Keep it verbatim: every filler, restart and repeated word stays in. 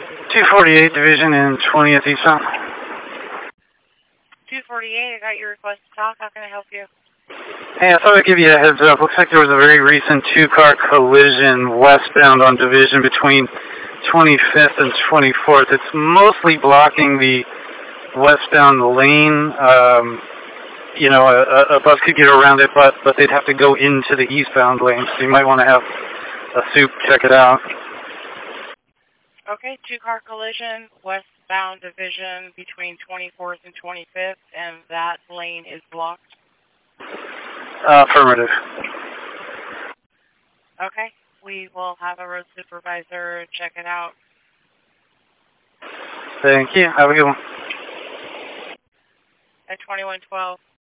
two forty-eight Division and twentieth eastbound. two forty-eight, I got your request to talk. How can I help you? Hey, I thought I'd give you a heads up. Looks like there was a very recent two-car collision westbound on Division between twenty-fifth and twenty-fourth. It's mostly blocking the westbound lane. Um, you know, a, a bus could get around it, but, but they'd have to go into the eastbound lane, so you might want to have a soup check it out. Okay, two-car collision, westbound Division between twenty-fourth and twenty-fifth, and that lane is blocked? Uh, affirmative. Okay, we will have a road supervisor check it out. Thank you. Have a good one. At twenty-one twelve.